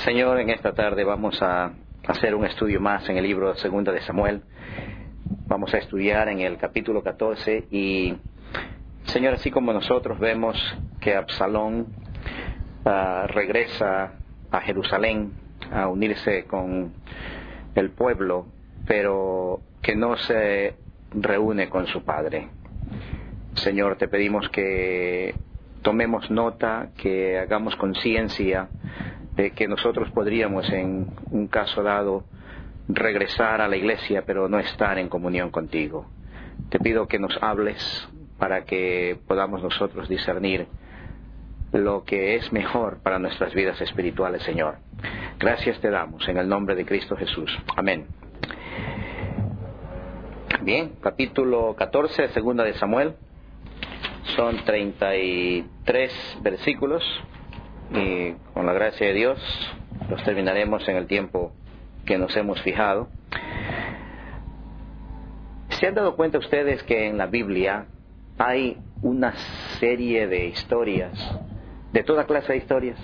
Señor, en esta tarde vamos a hacer un estudio más en el libro de Segunda de Samuel. Vamos a estudiar en el capítulo 14 y, Señor, así como nosotros vemos que Absalón regresa a Jerusalén a unirse con el pueblo, pero que no se reúne con su padre. Señor, te pedimos que tomemos nota, que hagamos conciencia de que nosotros podríamos, en un caso dado, regresar a la iglesia, pero no estar en comunión contigo. Te pido que nos hables para que podamos nosotros discernir lo que es mejor para nuestras vidas espirituales, Señor. Gracias te damos en el nombre de Cristo Jesús. Amén. Bien, capítulo 14 de Segunda de Samuel. Son 33 versículos y con la gracia de Dios los terminaremos en el tiempo que nos hemos fijado. ¿Se han dado cuenta ustedes que en la Biblia hay una serie de historias, de toda clase de historias?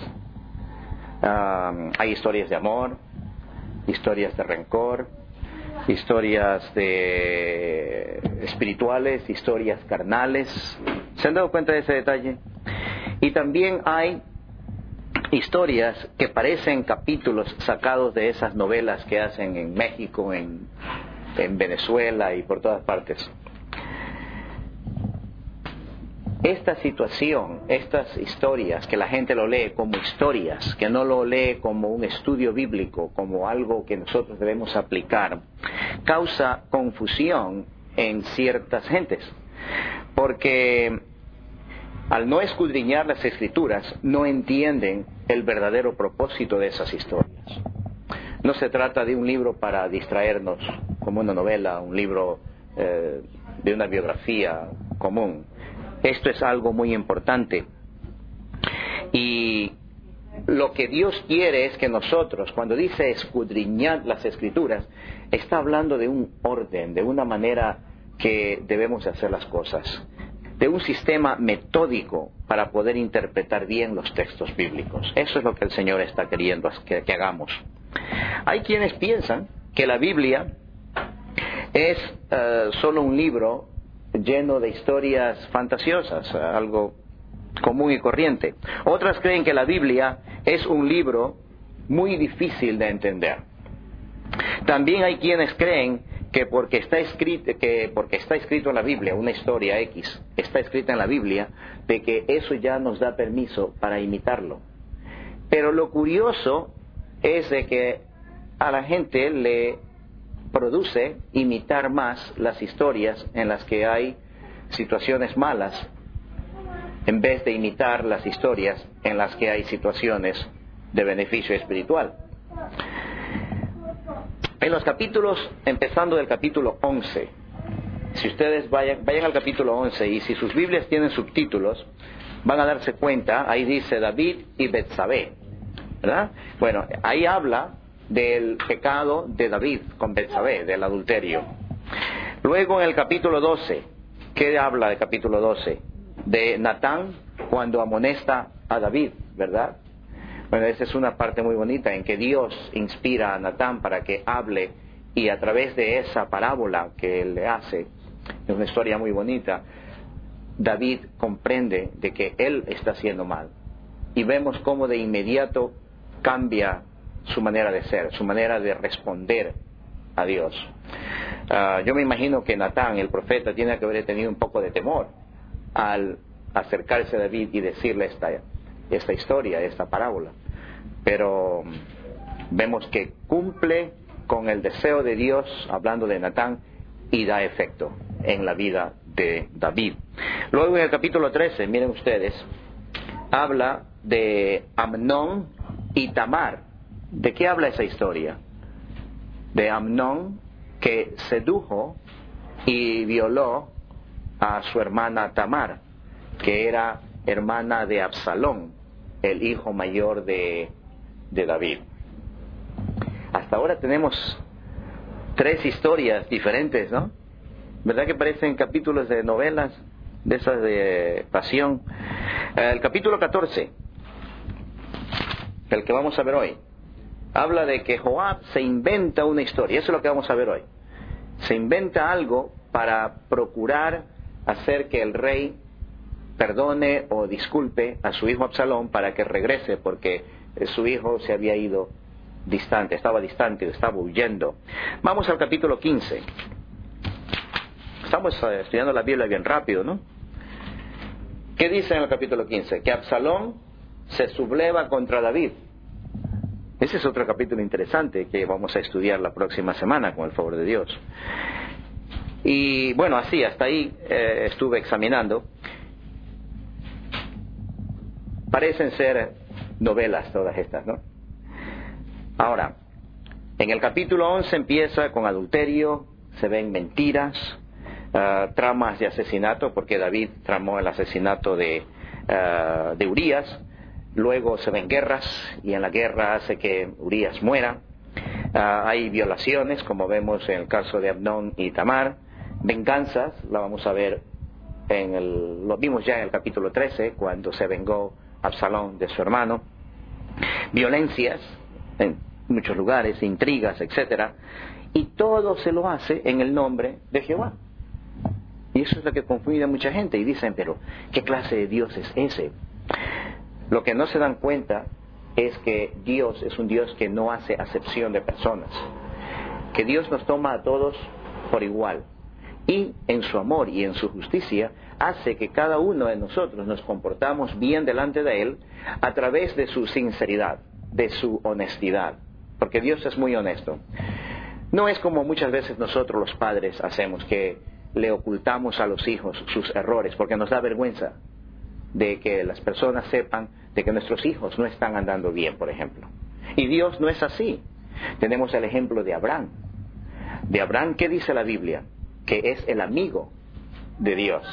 Hay historias de amor, historias de rencor, historias espirituales, historias carnales. ¿Se han dado cuenta de ese detalle? Y también hay historias que parecen capítulos sacados de esas novelas que hacen en México, en Venezuela y por todas partes. Esta situación, estas historias, que la gente lo lee como historias, que no lo lee como un estudio bíblico, como algo que nosotros debemos aplicar, causa confusión en ciertas gentes, porque al no escudriñar las Escrituras no entienden el verdadero propósito de esas historias. No se trata de un libro para distraernos como una novela, un libro de una biografía común. Esto es algo muy importante. Y lo que Dios quiere es que nosotros, cuando dice escudriñar las Escrituras, está hablando de un orden, de una manera que debemos de hacer las cosas, de un sistema metódico para poder interpretar bien los textos bíblicos. Eso es lo que el Señor está queriendo que hagamos. Hay quienes piensan que la Biblia es solo un libro lleno de historias fantasiosas, algo común y corriente. Otras creen que la Biblia es un libro muy difícil de entender. También hay quienes creen que porque está escrito en la Biblia, una historia X, está escrita en la Biblia, de que eso ya nos da permiso para imitarlo. Pero lo curioso es de que a la gente le produce imitar más las historias en las que hay situaciones malas, en vez de imitar las historias en las que hay situaciones de beneficio espiritual. En los capítulos, empezando del capítulo 11, si ustedes vayan al capítulo 11 y si sus Biblias tienen subtítulos, van a darse cuenta, ahí dice David y Betsabé, ¿verdad? Bueno, ahí habla del pecado de David con Betsabé, del adulterio. Luego en el capítulo 12, ¿qué habla del capítulo 12? De Natán cuando amonesta a David, ¿verdad? Bueno, esa es una parte muy bonita en que Dios inspira a Natán para que hable, y a través de esa parábola que él le hace, es una historia muy bonita, David comprende de que él está haciendo mal. Y vemos cómo de inmediato cambia su manera de ser, su manera de responder a Dios. Yo me imagino que Natán, el profeta, tiene que haber tenido un poco de temor al acercarse a David y decirle esta historia, esta parábola. Pero vemos que cumple con el deseo de Dios, hablando de Natán, y da efecto en la vida de David. Luego en el capítulo 13, miren ustedes, habla de Amnón y Tamar. ¿De qué habla esa historia? De Amnón, que sedujo y violó a su hermana Tamar, que era hermana de Absalón, el hijo mayor de David. Hasta ahora tenemos 3 historias diferentes, ¿no? ¿Verdad que parecen capítulos de novelas, de esas de pasión? El capítulo 14, el que vamos a ver hoy, habla de que Joab se inventa una historia. Eso es lo que vamos a ver hoy. Se inventa algo para procurar hacer que el rey perdone o disculpe a su hijo Absalón para que regrese, porque su hijo se había ido distante, estaba huyendo. Vamos al capítulo 15. Estamos estudiando la Biblia bien rápido, ¿no? ¿Qué dice en el capítulo 15? Que Absalón se subleva contra David. Ese es otro capítulo interesante que vamos a estudiar la próxima semana, con el favor de Dios. Y bueno, así, hasta ahí estuve examinando. Parecen ser novelas todas estas, ¿no? Ahora, en el capítulo 11 empieza con adulterio, se ven mentiras, tramas de asesinato, porque David tramó el asesinato de Urías. Luego se ven guerras, y en la guerra hace que Urías muera. Hay violaciones, como vemos en el caso de Amnón y Tamar. Venganzas, la vamos a ver, lo vimos ya en el capítulo 13, cuando se vengó Absalón de su hermano. Violencias en muchos lugares, intrigas, etcétera, y todo se lo hace en el nombre de Jehová. Y eso es lo que confunde a mucha gente, y dicen, pero ¿qué clase de Dios es ese? Lo que no se dan cuenta es que Dios es un Dios que no hace acepción de personas, que Dios nos toma a todos por igual, y en su amor y en su justicia hace que cada uno de nosotros nos comportamos bien delante de Él a través de su sinceridad, de su honestidad, porque Dios es muy honesto. No es como muchas veces nosotros los padres hacemos, que le ocultamos a los hijos sus errores porque nos da vergüenza de que las personas sepan de que nuestros hijos no están andando bien, por ejemplo. Y Dios no es así. Tenemos el ejemplo de Abraham. De Abraham, ¿qué dice la Biblia? Que es el amigo de Dios,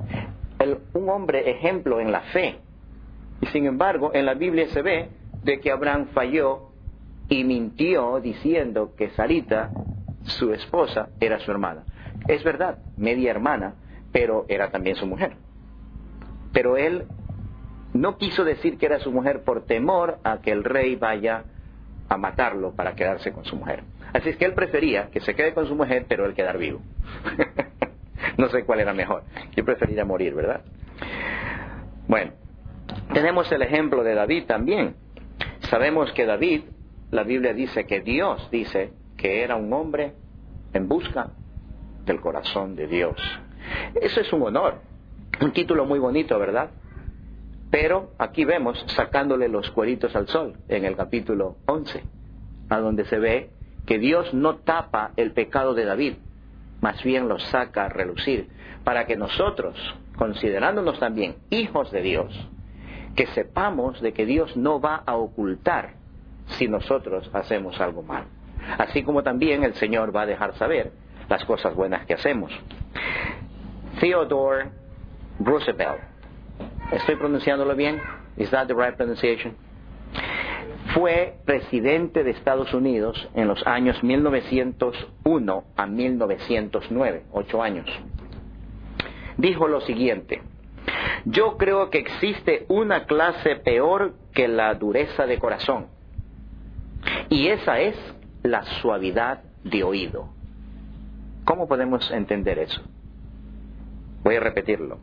un hombre ejemplo en la fe. Y sin embargo, en la Biblia se ve de que Abraham falló y mintió diciendo que Sarita, su esposa, era su hermana. Es verdad, media hermana, pero era también su mujer. Pero él no quiso decir que era su mujer por temor a que el rey vaya a matarlo para quedarse con su mujer. Así es que él prefería que se quede con su mujer, pero él quedar vivo. No sé cuál era mejor. Yo preferiría morir, ¿verdad? Bueno, tenemos el ejemplo de David también. Sabemos que David, la Biblia dice que Dios dice que era un hombre en busca del corazón de Dios. Eso es un honor, un título muy bonito, ¿verdad? Pero aquí vemos sacándole los cueritos al sol en el capítulo 11, a donde se ve que Dios no tapa el pecado de David, más bien lo saca a relucir, para que nosotros, considerándonos también hijos de Dios, que sepamos de que Dios no va a ocultar si nosotros hacemos algo mal. Así como también el Señor va a dejar saber las cosas buenas que hacemos. Theodore Roosevelt, ¿estoy pronunciándolo bien? Is that the right pronunciation? Fue presidente de Estados Unidos en los años 1901 a 1909, 8 años. Dijo lo siguiente: yo creo que existe una clase peor que la dureza de corazón, y esa es la suavidad de oído. ¿Cómo podemos entender eso? Voy a repetirlo.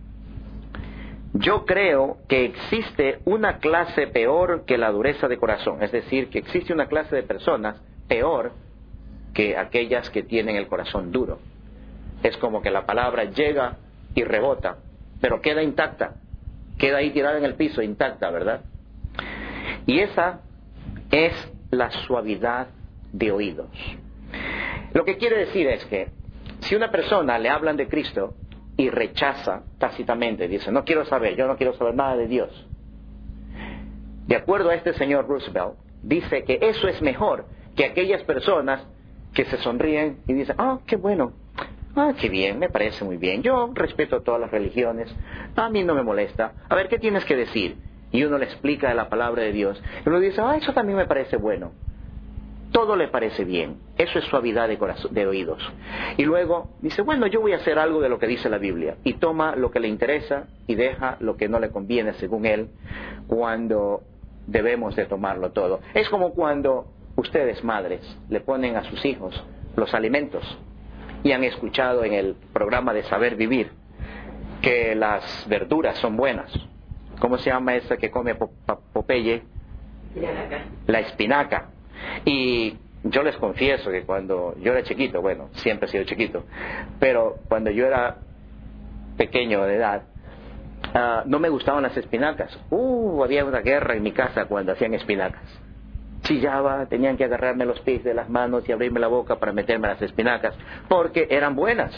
Yo creo que existe una clase peor que la dureza de corazón, es decir, que existe una clase de personas peor que aquellas que tienen el corazón duro. Es como que la palabra llega y rebota, pero queda intacta, queda ahí tirada en el piso, intacta, ¿verdad? Y esa es la suavidad de oídos. Lo que quiere decir es que si una persona le hablan de Cristo y rechaza tácitamente, dice, no quiero saber, yo no quiero saber nada de Dios. De acuerdo a este señor Roosevelt, dice que eso es mejor que aquellas personas que se sonríen y dicen, qué bueno, qué bien, me parece muy bien, yo respeto todas las religiones, a mí no me molesta, a ver, ¿qué tienes que decir? Y uno le explica de la palabra de Dios, y uno dice, eso también me parece bueno. Todo le parece bien. Eso es suavidad de oídos. Y luego dice, bueno, yo voy a hacer algo de lo que dice la Biblia. Y toma lo que le interesa y deja lo que no le conviene según él, cuando debemos de tomarlo todo. Es como cuando ustedes, madres, le ponen a sus hijos los alimentos y han escuchado en el programa de Saber Vivir que las verduras son buenas. ¿Cómo se llama esa que come Popeye? La espinaca. Y yo les confieso que cuando yo era chiquito, bueno, siempre he sido chiquito, pero cuando yo era pequeño de edad, no me gustaban las espinacas. Había una guerra en mi casa cuando hacían espinacas. Chillaba, tenían que agarrarme los pies de las manos y abrirme la boca para meterme las espinacas, porque eran buenas.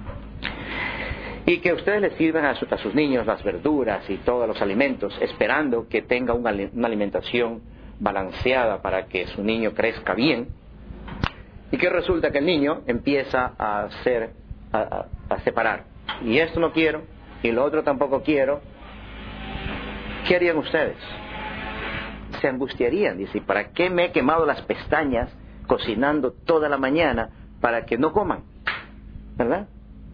Y que ustedes les sirvan a sus niños las verduras y todos los alimentos, esperando que tenga una alimentación balanceada para que su niño crezca bien. Y que resulta que el niño empieza a separar. Y esto no quiero, y lo otro tampoco quiero. ¿Qué harían ustedes? Se angustiarían, dice, ¿para qué me he quemado las pestañas cocinando toda la mañana para que no coman? ¿Verdad?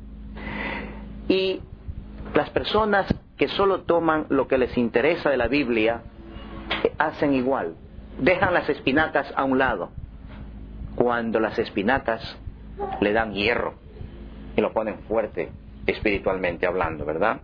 Y las personas que solo toman lo que les interesa de la Biblia hacen igual. Dejan las espinacas a un lado, cuando las espinacas le dan hierro y lo ponen fuerte espiritualmente hablando, ¿verdad?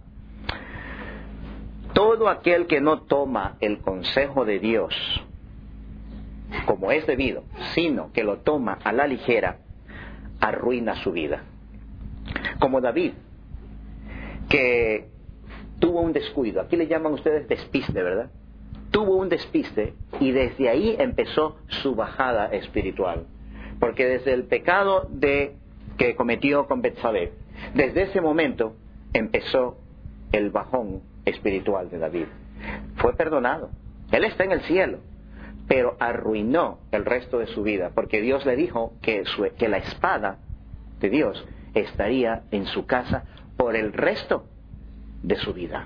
Todo aquel que no toma el consejo de Dios como es debido, sino que lo toma a la ligera, arruina su vida. Como David, que tuvo un descuido. Aquí le llaman ustedes despiste, ¿verdad? Tuvo un despiste y desde ahí empezó su bajada espiritual. Porque desde el pecado que cometió con Betsabé, desde ese momento empezó el bajón espiritual de David. Fue perdonado. Él está en el cielo, pero arruinó el resto de su vida, porque Dios le dijo que la espada de Dios estaría en su casa por el resto de su vida.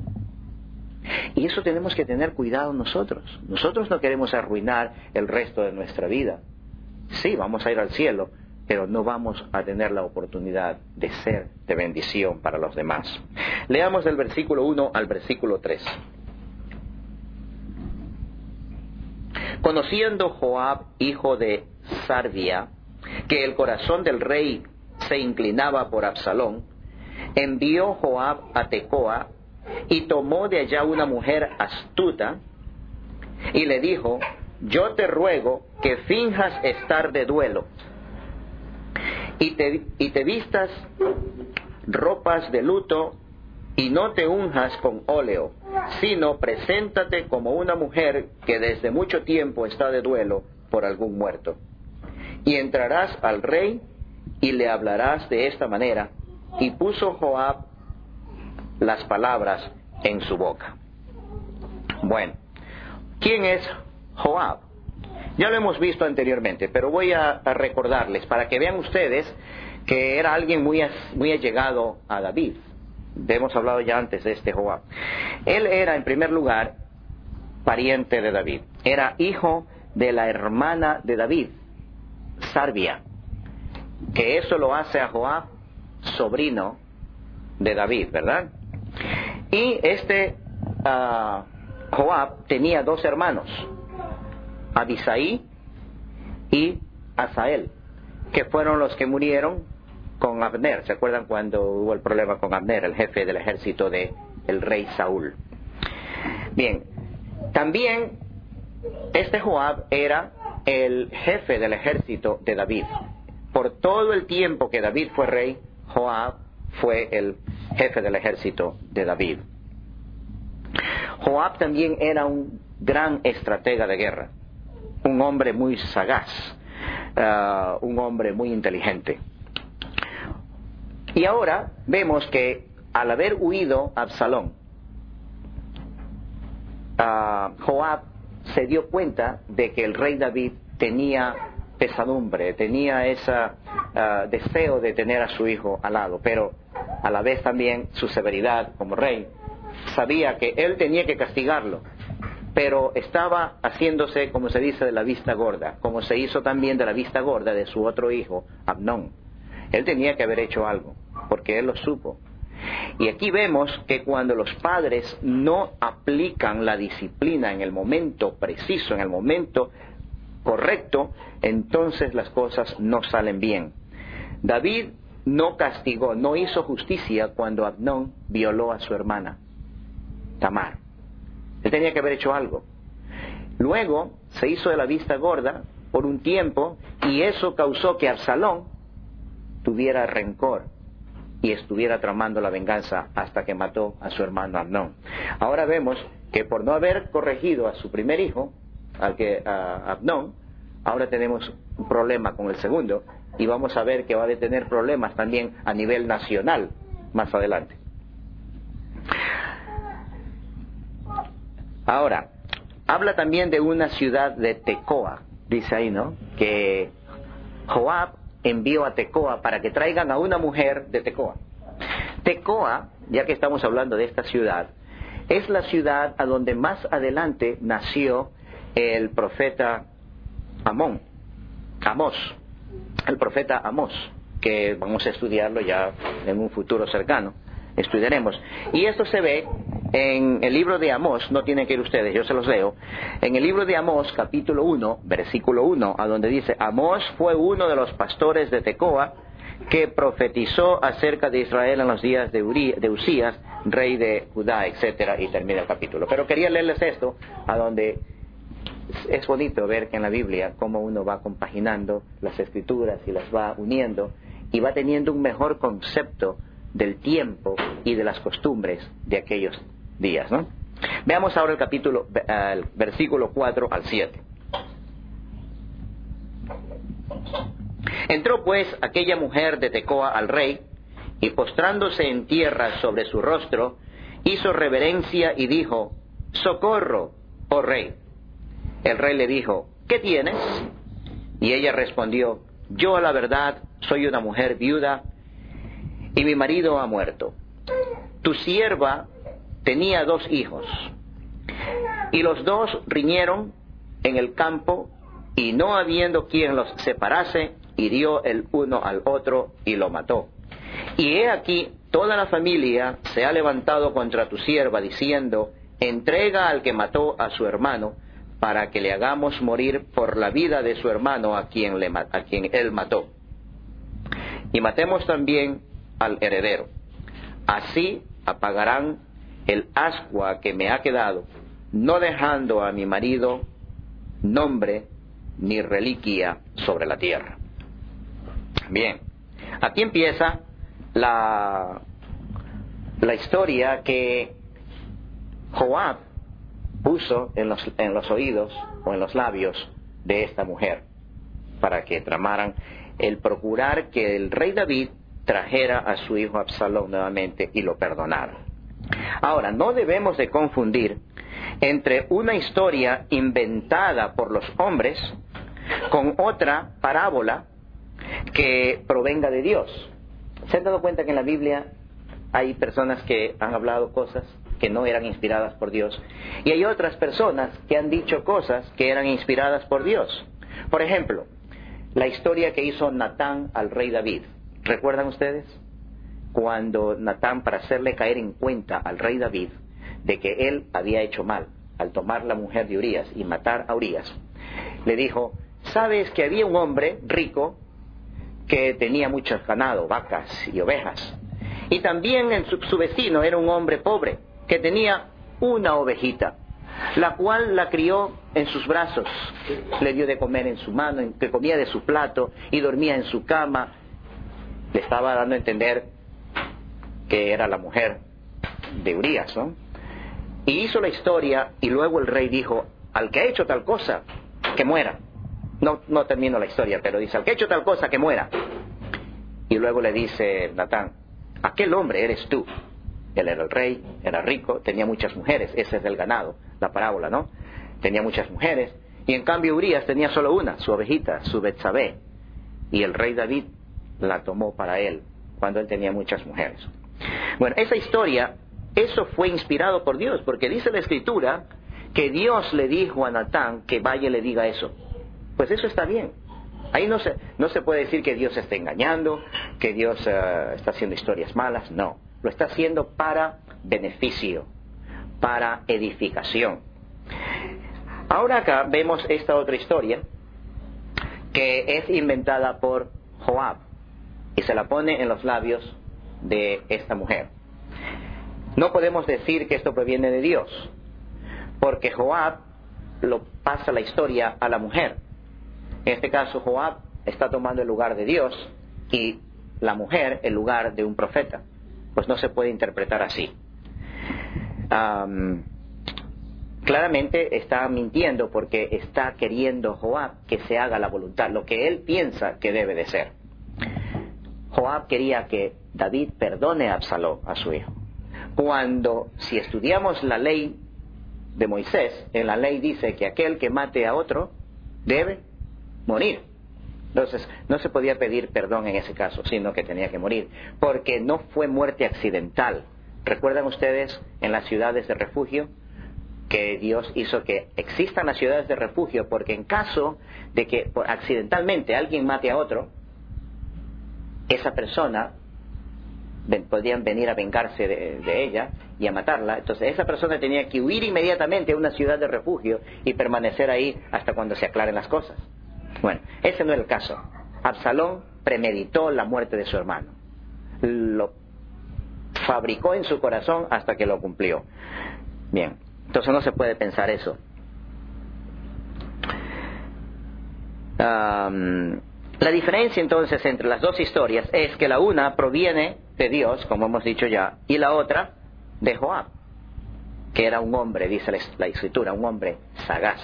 Y eso tenemos que tener cuidado nosotros. Nosotros no queremos arruinar el resto de nuestra vida. Sí, vamos a ir al cielo, pero no vamos a tener la oportunidad de ser de bendición para los demás. Leamos del versículo 1 al versículo 3. Conociendo Joab, hijo de Sarvia, que el corazón del rey se inclinaba por Absalón, envió Joab a Tecoa y tomó de allá una mujer astuta y le dijo: yo te ruego que finjas estar de duelo y te vistas ropas de luto y no te unjas con óleo, sino preséntate como una mujer que desde mucho tiempo está de duelo por algún muerto. Y entrarás al rey y le hablarás de esta manera. Y puso Joab las palabras en su boca. Bueno, ¿quién es Joab? Ya lo hemos visto anteriormente, pero voy a recordarles para que vean ustedes que era alguien muy allegado a David. Hemos hablado ya antes de este Joab. Él era, en primer lugar, pariente de David. Era hijo de la hermana de David, Sarvia, que eso lo hace a Joab sobrino de David, ¿verdad? Y Joab tenía dos hermanos, Abisaí y Asael, que fueron los que murieron con Abner. ¿Se acuerdan cuando hubo el problema con Abner, el jefe del ejército del rey Saúl? Bien, también Joab era el jefe del ejército de David. Por todo el tiempo que David fue rey, Joab fue el jefe del ejército de David. Joab también era un gran estratega de guerra, un hombre muy sagaz, un hombre muy inteligente. Y ahora vemos que al haber huido Absalón, Joab se dio cuenta de que el rey David tenía pesadumbre, tenía ese deseo de tener a su hijo al lado, pero a la vez también su severidad como rey. Sabía que él tenía que castigarlo, pero estaba haciéndose, como se dice, de la vista gorda, como se hizo también de la vista gorda de su otro hijo, Amnón. Él tenía que haber hecho algo, porque él lo supo. Y aquí vemos que cuando los padres no aplican la disciplina en el momento preciso, en el momento correcto, entonces las cosas no salen bien. David no castigó, no hizo justicia cuando Amnón violó a su hermana Tamar. Él tenía que haber hecho algo. Luego se hizo de la vista gorda por un tiempo y eso causó que Absalón tuviera rencor y estuviera tramando la venganza hasta que mató a su hermano Amnón. Ahora vemos que por no haber corregido a su primer hijo, a Amnón, ahora tenemos un problema con el segundo y vamos a ver que va a tener problemas también a nivel nacional más adelante. Ahora, habla también de una ciudad de Tecoa, dice ahí, ¿no? Que Joab envió a Tecoa para que traigan a una mujer de Tecoa. Tecoa, ya que estamos hablando de esta ciudad, es la ciudad a donde más adelante nació el profeta Amós, el profeta Amós, que vamos a estudiarlo ya en un futuro cercano, estudiaremos. Y esto se ve en el libro de Amós, no tienen que ir ustedes, yo se los leo. En el libro de Amós, capítulo 1, versículo 1, a donde dice: Amós fue uno de los pastores de Tecoa que profetizó acerca de Israel en los días de Usías, rey de Judá, etcétera, y termina el capítulo. Pero quería leerles esto, a donde es bonito ver que en la Biblia cómo uno va compaginando las escrituras y las va uniendo y va teniendo un mejor concepto del tiempo y de las costumbres de aquellos días, ¿no? Veamos ahora el versículo 4 al 7. Entró pues aquella mujer de Tecoa al rey, y postrándose en tierra sobre su rostro, hizo reverencia y dijo: Socorro, oh rey. El rey le dijo: ¿qué tienes? Y ella respondió: yo a la verdad soy una mujer viuda, y mi marido ha muerto. Tu sierva tenía 2 hijos, y los 2 riñeron en el campo, y no habiendo quien los separase, hirió el uno al otro y lo mató. Y he aquí, toda la familia se ha levantado contra tu sierva, diciendo: entrega al que mató a su hermano, para que le hagamos morir por la vida de su hermano a quien él mató. Y matemos también al heredero. Así apagarán el ascua que me ha quedado, no dejando a mi marido nombre ni reliquia sobre la tierra. Bien, aquí empieza la historia que Joab puso en los oídos o en los labios de esta mujer para que tramaran el procurar que el rey David trajera a su hijo Absalón nuevamente y lo perdonara. Ahora, no debemos de confundir entre una historia inventada por los hombres con otra parábola que provenga de Dios. ¿Se han dado cuenta que en la Biblia hay personas que han hablado cosas que no eran inspiradas por Dios, y hay otras personas que han dicho cosas que eran inspiradas por Dios? Por ejemplo, la historia que hizo Natán al rey David. ¿Recuerdan ustedes? Cuando Natán, para hacerle caer en cuenta al rey David de que él había hecho mal al tomar la mujer de Urías y matar a Urías, le dijo: ¿sabes que había un hombre rico que tenía muchos ganado, vacas y ovejas? Y también su vecino era un hombre pobre que tenía una ovejita, la cual la crió en sus brazos, le dio de comer en su mano, que comía de su plato y dormía en su cama. Le estaba dando a entender que era la mujer de Urías, ¿no? Y hizo la historia, y luego el rey dijo: al que ha hecho tal cosa, que muera. No termino la historia, pero dice: al que ha hecho tal cosa, que muera. Y luego le dice Natán: aquel hombre eres tú. Él era el rey, era rico, tenía muchas mujeres. Ese es el ganado, la parábola, ¿no? Tenía muchas mujeres, y en cambio Urías tenía solo una, su ovejita, su Betsabé, y el rey David la tomó para él cuando él tenía muchas mujeres. Bueno, esa historia, eso fue inspirado por Dios, porque dice la Escritura que Dios le dijo a Natán que vaya y le diga eso. Pues eso está bien. Ahí no se puede decir que Dios está engañando, que Dios está haciendo historias malas. No, lo está haciendo para beneficio, para edificación. Ahora acá vemos esta otra historia que es inventada por Joab y se la pone en los labios de esta mujer. No podemos decir que esto proviene de Dios, porque Joab lo pasa la historia a la mujer. En este caso, Joab está tomando el lugar de Dios y la mujer el lugar de un profeta. Pues no se puede interpretar así. Claramente está mintiendo porque está queriendo Joab que se haga la voluntad, lo que él piensa que debe de ser. Joab quería que David perdone a Absalón, a su hijo. Cuando, si estudiamos la ley de Moisés, en la ley dice que aquel que mate a otro debe morir. Entonces, no se podía pedir perdón en ese caso, sino que tenía que morir, porque no fue muerte accidental. ¿Recuerdan ustedes en las ciudades de refugio que Dios hizo que existan las ciudades de refugio? Porque en caso de que accidentalmente alguien mate a otro, esa persona podían venir a vengarse de ella y a matarla. Entonces esa persona tenía que huir inmediatamente a una ciudad de refugio y permanecer ahí hasta cuando se aclaren las cosas. Bueno, ese no es el caso. Absalón premeditó la muerte de su hermano, lo fabricó en su corazón hasta que lo cumplió. Bien, entonces no se puede pensar eso. La diferencia entonces entre las dos historias es que la una proviene de Dios, como hemos dicho ya, y la otra de Joab, que era un hombre, dice la Escritura, un hombre sagaz.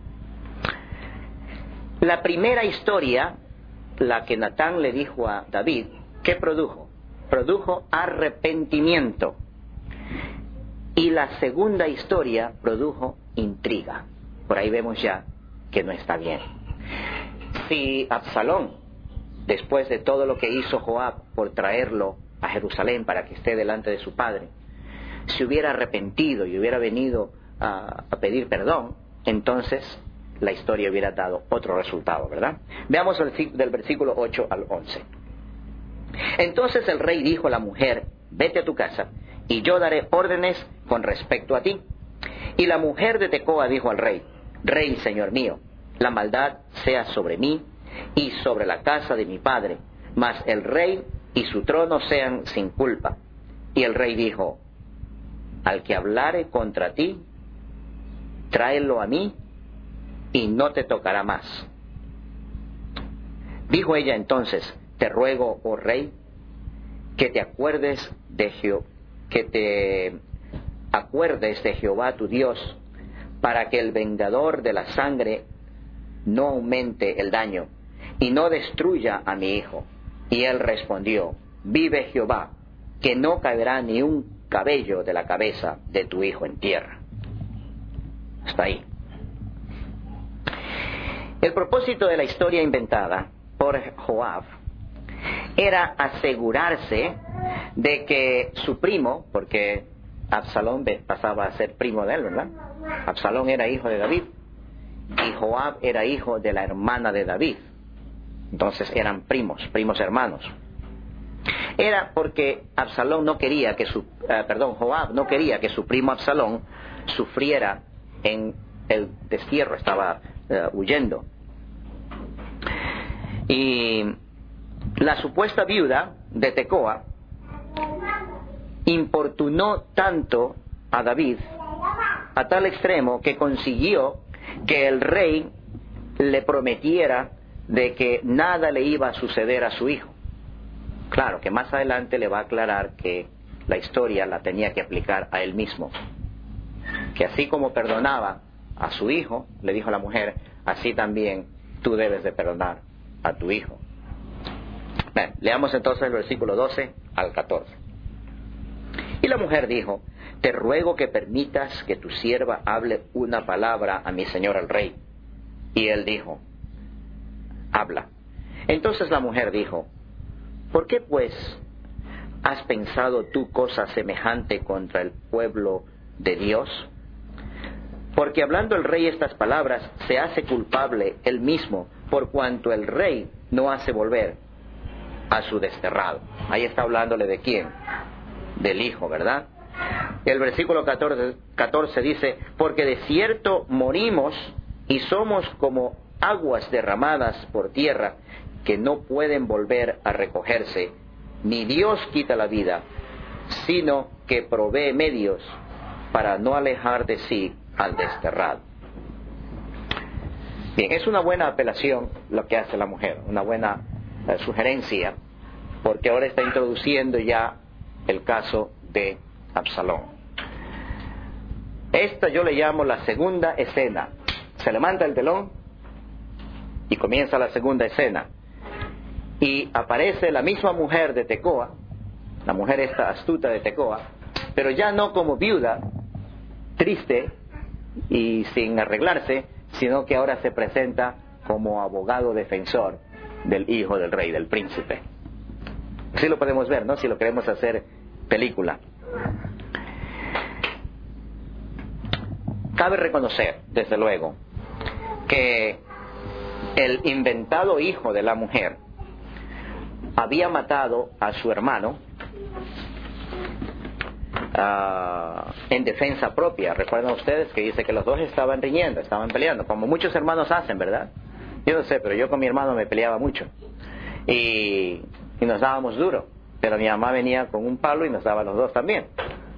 La primera historia, la que Natán le dijo a David, ¿qué produjo? Produjo arrepentimiento. Y la segunda historia produjo intriga. Por ahí vemos ya que no está bien. Si Absalón, después de todo lo que hizo Joab por traerlo a Jerusalén para que esté delante de su padre, se hubiera arrepentido y hubiera venido a pedir perdón, entonces la historia hubiera dado otro resultado, ¿verdad? Veamos del versículo 8 al 11. Entonces el rey dijo a la mujer, vete a tu casa, y yo daré órdenes con respecto a ti. Y la mujer de Tecoa dijo al rey, rey, señor mío, la maldad sea sobre mí y sobre la casa de mi padre, mas el rey y su trono sean sin culpa. Y el rey dijo, al que hablare contra ti, tráelo a mí, y no te tocará más. Dijo ella entonces, te ruego, oh rey, que te acuerdes de Jehová tu Dios, para que el vengador de la sangre no aumente el daño y no destruya a mi hijo. Y él respondió, vive Jehová, que no caerá ni un cabello de la cabeza de tu hijo en tierra. Hasta ahí. El propósito de la historia inventada por Joab era asegurarse de que su primo, porque Absalón pasaba a ser primo de él, ¿verdad? Absalón era hijo de David y Joab era hijo de la hermana de David. Entonces eran primos hermanos. Era porque Absalón no quería que Joab no quería que su primo Absalón sufriera en el destierro, estaba huyendo. Y la supuesta viuda de Tecoa importunó tanto a David a tal extremo que consiguió que el rey le prometiera de que nada le iba a suceder a su hijo. Claro que más adelante le va a aclarar que la historia la tenía que aplicar a él mismo, que así como perdonaba a su hijo, le dijo a la mujer, así también tú debes de perdonar a tu hijo. Bien, leamos entonces el versículo 12 al 14. Y la mujer dijo, te ruego que permitas que tu sierva hable una palabra a mi señor el rey. Y él dijo, habla. Entonces la mujer dijo, ¿por qué pues has pensado tú cosa semejante contra el pueblo de Dios? Porque hablando el rey estas palabras, se hace culpable él mismo, por cuanto el rey no hace volver a su desterrado. Ahí está hablándole de quién, del hijo, ¿verdad? El versículo 14 dice, porque de cierto morimos y somos como aguas derramadas por tierra que no pueden volver a recogerse, ni Dios quita la vida, sino que provee medios para no alejar de sí al desterrado. Bien, es una buena apelación lo que hace la mujer, una buena sugerencia, porque ahora está introduciendo ya el caso de Absalón. Esta yo le llamo la segunda escena. Se levanta el telón y comienza la segunda escena. Y aparece la misma mujer de Tecoa, la mujer esta astuta de Tecoa, pero ya no como viuda, triste y sin arreglarse, sino que ahora se presenta como abogado defensor del hijo del rey, del príncipe. Así lo podemos ver, ¿no? Si lo queremos hacer película. Cabe reconocer, desde luego, que el inventado hijo de la mujer había matado a su hermano en defensa propia. Recuerdan ustedes que dice que los dos estaban riñendo, estaban peleando, como muchos hermanos hacen, ¿verdad? Yo no sé, pero yo con mi hermano me peleaba mucho y nos dábamos duro, pero mi mamá venía con un palo y nos daba los dos también.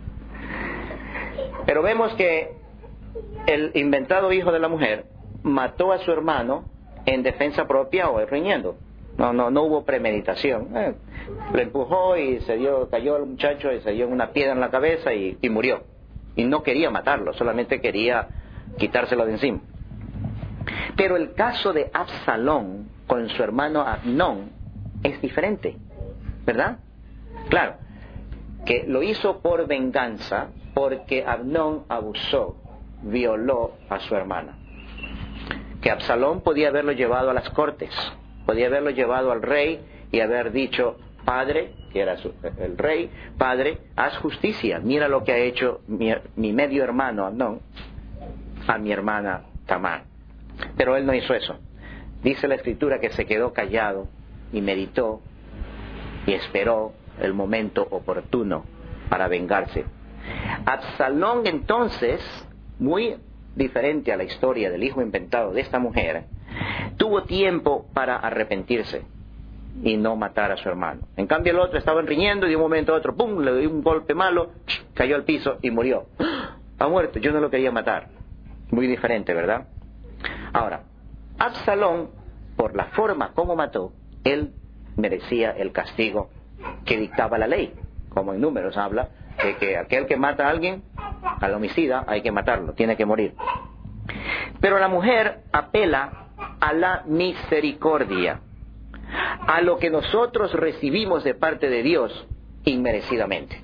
Pero vemos que el inventado hijo de la mujer mató a su hermano en defensa propia o riñendo. No hubo premeditación. Le empujó y cayó el muchacho y se dio una piedra en la cabeza y murió. Y no quería matarlo, solamente quería quitárselo de encima. Pero el caso de Absalón con su hermano Amnón es diferente, ¿verdad? Claro, que lo hizo por venganza porque Amnón abusó, violó a su hermana. Que Absalón podía haberlo llevado a las cortes, podía haberlo llevado al rey y haber dicho: padre, que era el rey, padre, haz justicia, mira lo que ha hecho mi medio hermano Amnón a mi hermana Tamar. Pero él no hizo eso. Dice la escritura que se quedó callado y meditó y esperó el momento oportuno para vengarse. Absalón, entonces, muy diferente a la historia del hijo inventado de esta mujer, tuvo tiempo para arrepentirse y no matar a su hermano. En cambio el otro estaba riñendo y de un momento a otro, ¡pum!, le dio un golpe malo, cayó al piso y murió. Ha muerto, yo no lo quería matar. Muy diferente, ¿verdad? Ahora, Absalón, por la forma como mató, él merecía el castigo que dictaba la ley. Como en Números habla de que aquel que mata a alguien, al homicida, hay que matarlo, tiene que morir. Pero la mujer apela a la misericordia, a lo que nosotros recibimos de parte de Dios inmerecidamente.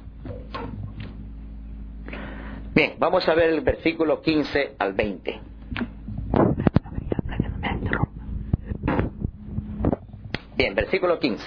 Bien, vamos a ver el versículo 15 al 20. Bien, versículo 15.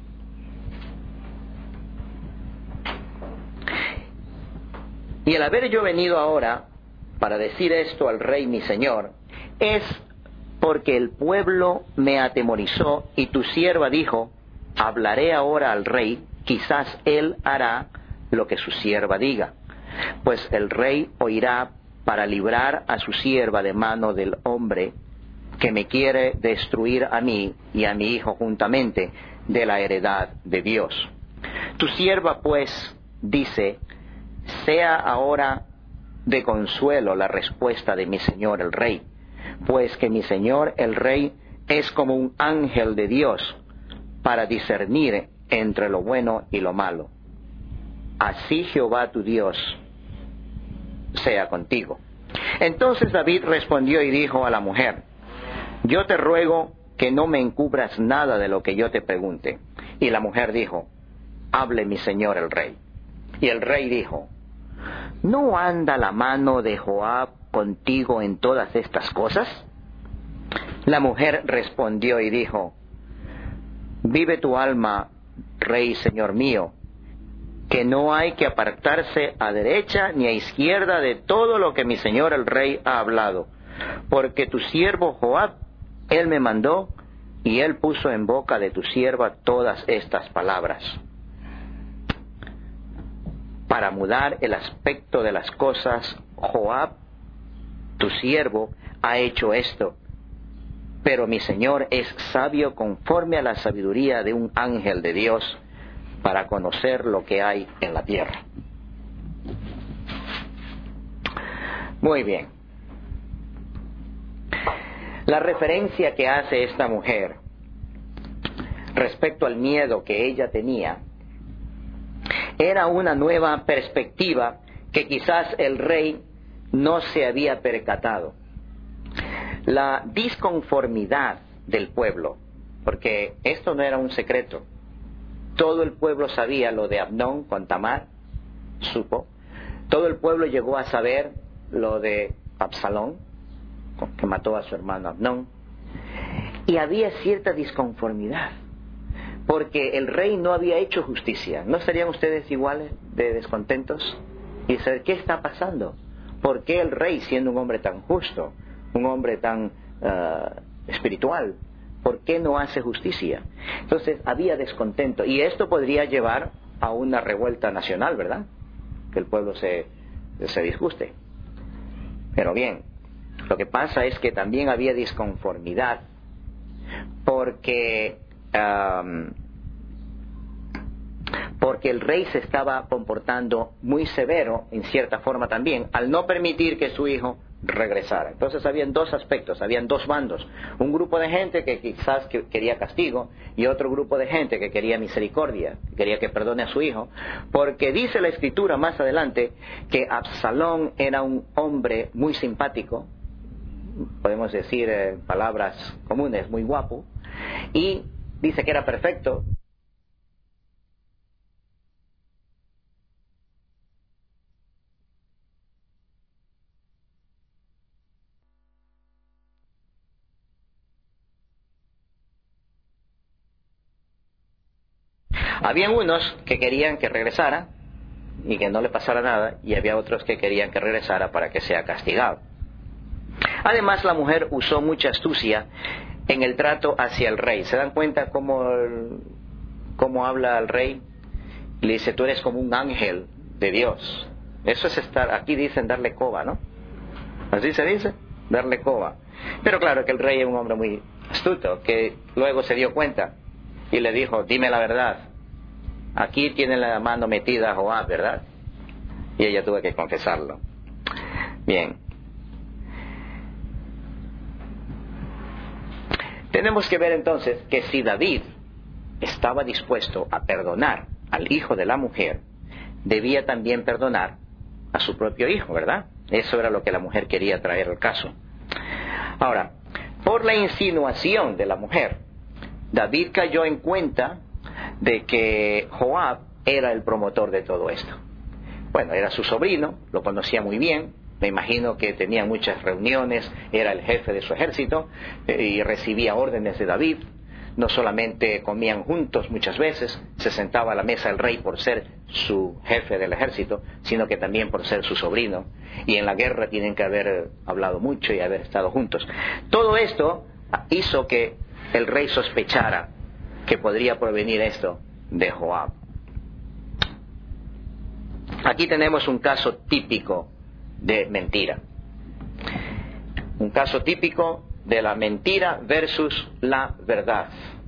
Y el haber yo venido ahora para decir esto al rey mi señor, es porque el pueblo me atemorizó y tu sierva dijo: hablaré ahora al rey, quizás él hará lo que su sierva diga. Pues el rey oirá para librar a su sierva de mano del hombre que me quiere destruir a mí y a mi hijo juntamente de la heredad de Dios. Tu sierva pues dice: sea ahora de consuelo la respuesta de mi señor el rey, pues que mi señor el rey es como un ángel de Dios para discernir entre lo bueno y lo malo. Así Jehová tu Dios sea contigo. Entonces David respondió y dijo a la mujer: yo te ruego que no me encubras nada de lo que yo te pregunte. Y la mujer dijo: hable mi señor el rey. Y el rey dijo: ¿no anda la mano de Joab contigo en todas estas cosas? La mujer respondió y dijo: vive tu alma, rey señor mío, que no hay que apartarse a derecha ni a izquierda de todo lo que mi señor el rey ha hablado, porque tu siervo Joab, él me mandó, y él puso en boca de tu sierva todas estas palabras. Para mudar el aspecto de las cosas, Joab, tu siervo, ha hecho esto. pero mi Señor es sabio conforme a la sabiduría de un ángel de Dios para conocer lo que hay en la tierra. Muy bien. La referencia que hace esta mujer respecto al miedo que ella tenía era una nueva perspectiva que quizás el rey no se había percatado. La disconformidad del pueblo, porque esto no era un secreto. Todo el pueblo sabía lo de Amnón con Tamar, supo. Todo el pueblo llegó a saber lo de Absalón, que mató a su hermano Amnón. Y había cierta disconformidad, porque el rey no había hecho justicia. ¿No estarían ustedes iguales de descontentos? Y saber qué está pasando. ¿Por qué el rey, siendo un hombre tan justo, un hombre tan espiritual, por qué no hace justicia? Entonces había descontento, y esto podría llevar a una revuelta nacional, ¿verdad? Que el pueblo se disguste. Pero bien, lo que pasa es que también había disconformidad porque el rey se estaba comportando muy severo en cierta forma también al no permitir que su hijo regresara. Entonces habían dos aspectos, habían dos bandos: un grupo de gente que quizás quería castigo y otro grupo de gente que quería misericordia, que quería que perdone a su hijo, porque dice la escritura más adelante que Absalón era un hombre muy simpático, podemos decir palabras comunes, muy guapo, y dice que era perfecto. Habían unos que querían que regresara y que no le pasara nada, y había otros que querían que regresara para que sea castigado. Además, la mujer usó mucha astucia en el trato hacia el rey. ¿Se dan cuenta cómo habla al rey? Le dice: tú eres como un ángel de Dios. Eso es aquí dicen darle coba, ¿no? Así se dice, darle coba. Pero claro que el rey es un hombre muy astuto, que luego se dio cuenta y le dijo: dime la verdad. Aquí tiene la mano metida a Joab, ¿verdad? Y ella tuvo que confesarlo. Bien. Tenemos que ver entonces que si David estaba dispuesto a perdonar al hijo de la mujer, debía también perdonar a su propio hijo, ¿verdad? Eso era lo que la mujer quería traer al caso. Ahora, por la insinuación de la mujer, David cayó en cuenta de que Joab era el promotor de todo esto. Bueno, era su sobrino, lo conocía muy bien, me imagino que tenía muchas reuniones, era el jefe de su ejército y recibía órdenes de David. No solamente comían juntos muchas veces, se sentaba a la mesa del rey por ser su jefe del ejército, sino que también por ser su sobrino. Y en la guerra tienen que haber hablado mucho y haber estado juntos. Todo esto hizo que el rey sospechara que podría provenir esto de Joab. Aquí tenemos un caso típico de mentira. Un caso típico de la mentira versus la verdad.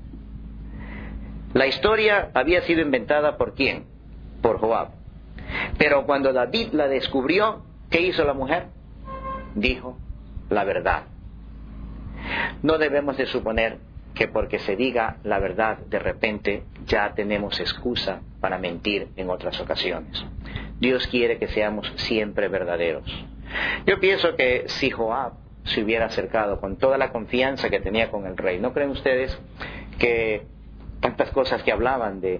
La historia había sido inventada ¿por quién? Por Joab. Pero cuando David la descubrió, ¿qué hizo la mujer? Dijo la verdad. No debemos de suponer que porque se diga la verdad de repente ya tenemos excusa para mentir en otras ocasiones. Dios quiere que seamos siempre verdaderos. Yo pienso que si Joab se hubiera acercado con toda la confianza que tenía con el rey, ¿no creen ustedes que tantas cosas que hablaban de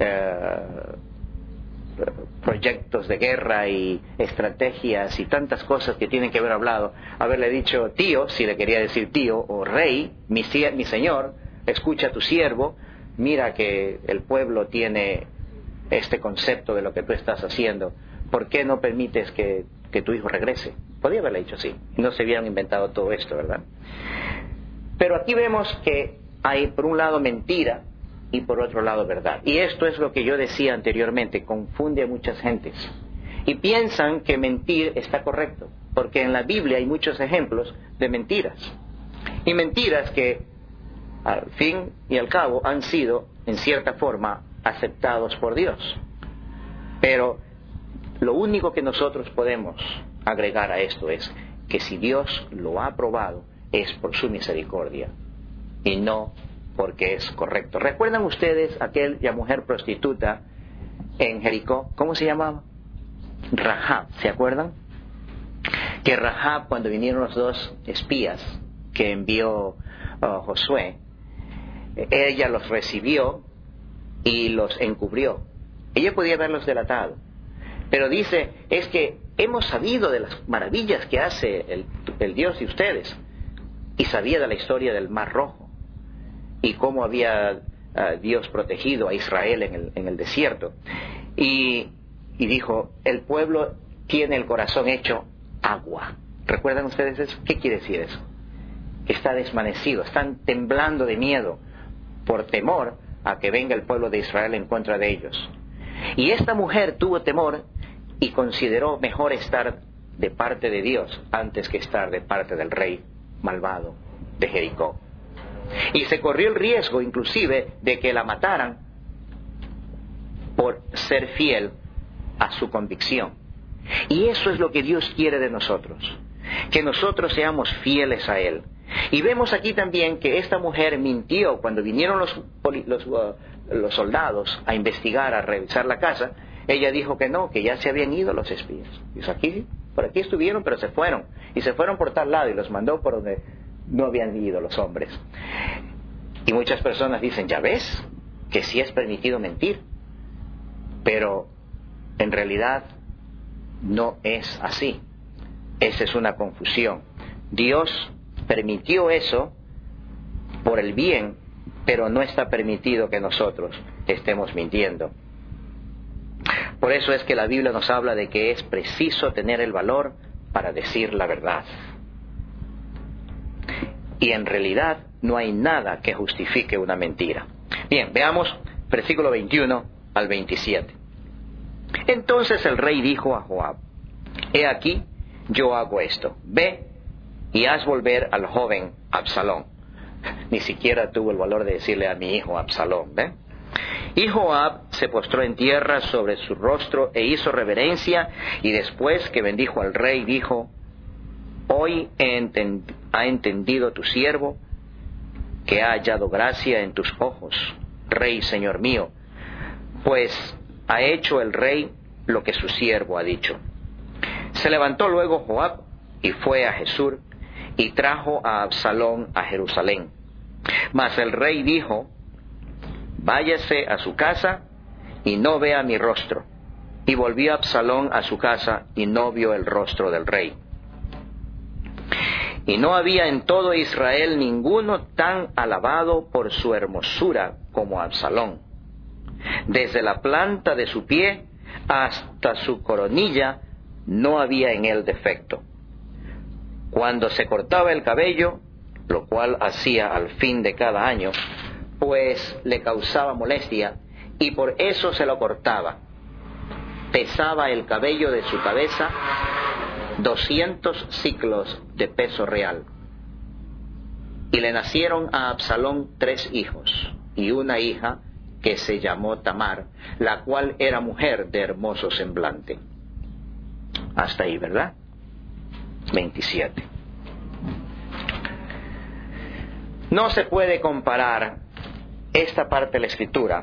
proyectos de guerra y estrategias y tantas cosas que tienen que haber hablado, haberle dicho tío, si le quería decir tío, o rey, mi señor, escucha a tu siervo, mira que el pueblo tiene este concepto de lo que tú estás haciendo, ¿por qué no permites que tu hijo regrese? Podría haberle dicho así, no se hubieran inventado todo esto, ¿verdad? Pero aquí vemos que hay por un lado mentira y por otro lado verdad. Y esto es lo que yo decía anteriormente, confunde a muchas gentes. Y piensan que mentir está correcto, porque en la Biblia hay muchos ejemplos de mentiras. Y mentiras que al fin y al cabo han sido, en cierta forma, aceptados por Dios. Pero lo único que nosotros podemos agregar a esto es que si Dios lo ha aprobado es por su misericordia y no porque es correcto. ¿Recuerdan ustedes aquella mujer prostituta en Jericó? ¿Cómo se llamaba? Rahab, ¿se acuerdan? Que Rahab, cuando vinieron los dos espías que envió Josué, ella los recibió y los encubrió. Ella podía haberlos delatado, pero dice, es que hemos sabido de las maravillas que hace el Dios de ustedes, y sabía de la historia del Mar Rojo y cómo había Dios protegido a Israel en el desierto, y dijo, el pueblo tiene el corazón hecho agua. ¿Recuerdan ustedes eso? ¿Qué quiere decir eso? Que está desvanecido, están temblando de miedo por temor a que venga el pueblo de Israel en contra de ellos. Y esta mujer tuvo temor y consideró mejor estar de parte de Dios antes que estar de parte del rey malvado de Jericó. Y se corrió el riesgo inclusive de que la mataran por ser fiel a su convicción. Y eso es lo que Dios quiere de nosotros, que nosotros seamos fieles a Él. Y vemos aquí también que esta mujer mintió cuando vinieron los soldados a investigar, a revisar la casa. Ella dijo que no, que ya se habían ido los espías. Dice, por aquí estuvieron, pero se fueron. Y se fueron por tal lado y los mandó por donde no habían ido los hombres. Y muchas personas dicen, ya ves, que sí es permitido mentir. Pero en realidad no es así. Esa es una confusión. Dios permitió eso por el bien, pero no está permitido que nosotros estemos mintiendo. Por eso es que la Biblia nos habla de que es preciso tener el valor para decir la verdad. Y en realidad no hay nada que justifique una mentira. Bien, veamos versículo 21 al 27. Entonces el rey dijo a Joab, he aquí, yo hago esto, ve y haz volver al joven Absalón. Ni siquiera tuvo el valor de decirle a mi hijo Absalón, ¿ve? Y Joab se postró en tierra sobre su rostro e hizo reverencia, y después que bendijo al rey, dijo, hoy ha entendido tu siervo que ha hallado gracia en tus ojos, rey señor mío, pues ha hecho el rey lo que su siervo ha dicho. Se levantó luego Joab y fue a Jesús y trajo a Absalón a Jerusalén. Mas el rey dijo, váyase a su casa y no vea mi rostro. Y volvió Absalón a su casa y no vio el rostro del rey. Y no había en todo Israel ninguno tan alabado por su hermosura como Absalón. Desde la planta de su pie hasta su coronilla no había en él defecto. Cuando se cortaba el cabello, lo cual hacía al fin de cada año, pues le causaba molestia, y por eso se lo cortaba. Pesaba el cabello de su cabeza 200 siclos de peso real. Y le nacieron a Absalón 3 hijos, y una hija que se llamó Tamar, la cual era mujer de hermoso semblante. Hasta ahí, ¿verdad? 27. No se puede comparar esta parte de la Escritura